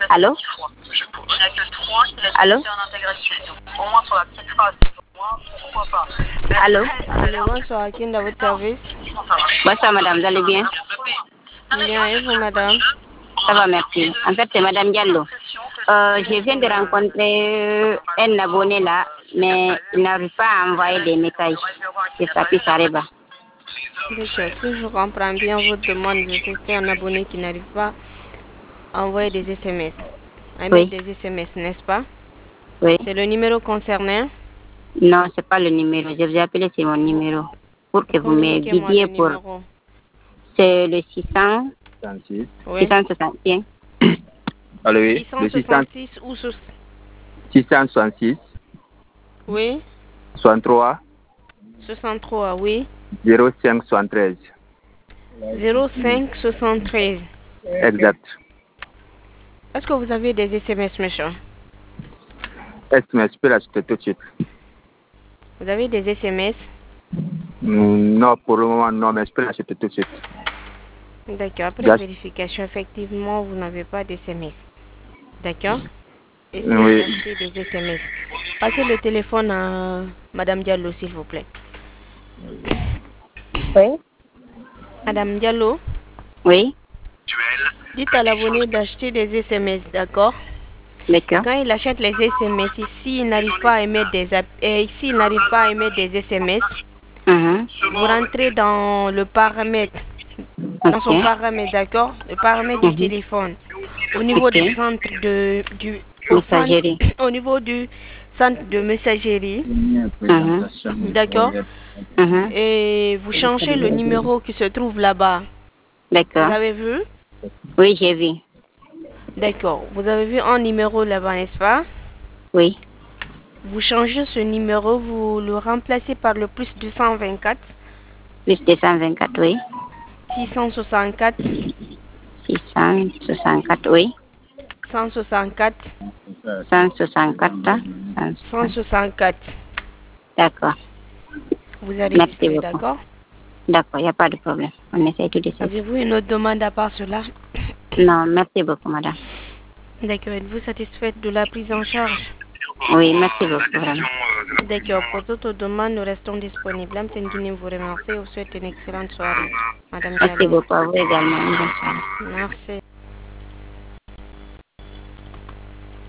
Allô? Allô? Allô? Allô, bonsoir, Akin, à votre service. Bonsoir madame, vous allez bien? Bien, et vous, madame? Ça va, merci. En fait, c'est madame Diallo. Je viens de rencontrer un abonné là, mais il n'arrive pas à envoyer des messages. C'est ça, puis ça arrive. D'accord, si je comprends bien votre demande, c'est un abonné qui n'arrive pas à envoyer des SMS, à Oui, émettre des SMS, n'est-ce pas? oui. C'est le numéro concerné. Non, c'est pas le numéro. Je vous ai appelé, c'est mon numéro. Pour que vous me Communiquez-moi le guidiez pour... numéro. C'est le 600, Oui. 661. Allô, oui, le 666 ou 666, oui, 63, 63, oui, 05, 73. 05 73. Exact. Est-ce que vous avez des SMS, monsieur? SMS, je peux l'acheter tout de suite. Vous avez des SMS? Non, pour le moment, non, mais je peux l'acheter tout de suite. D'accord, après Yes. vérification, effectivement, vous n'avez pas d'SMS. D'accord? Essayez Oui. d'acheter des SMS. Passez le téléphone à Madame Diallo, s'il vous plaît. Oui. Madame Diallo, Oui, dites à l'abonné d'acheter des SMS, d'accord? d'accord. Quand il achète les SMS, ici, il n'arrive pas à émettre ici, il n'arrive pas à émettre des SMS. Mhm. Vous rentrez dans le paramètre, dans son Ok. paramètre, d'accord? Le paramètre du Mhm. téléphone. Au niveau Ok. du centre Messagerie. au niveau du centre de messagerie, Mhm. d'accord? Mhm. Et vous changez le numéro qui se trouve là-bas. Vous D'accord. avez vu? Oui, j'ai vu. D'accord. Vous avez vu un numéro là-bas, n'est-ce pas? Oui. Vous changez ce numéro, vous le remplacez par le plus 224 Plus 224, oui. 664 664, oui. 164 164. 164. D'accord. Vous allez Merci discuter, beaucoup. d'accord? D'accord, il n'y a pas de problème. On essaie tout de suite. Avez-vous une autre demande à part cela? Non, merci beaucoup, madame. D'accord. Êtes-vous satisfaite de la prise en charge? Oui, merci beaucoup, vraiment. D'accord. Pour d'autres demandes, nous restons disponibles. Mme Tendine vous remercie et vous souhaite une excellente soirée. Madame Merci Diallo. beaucoup à vous également. Une bonne soirée. Merci.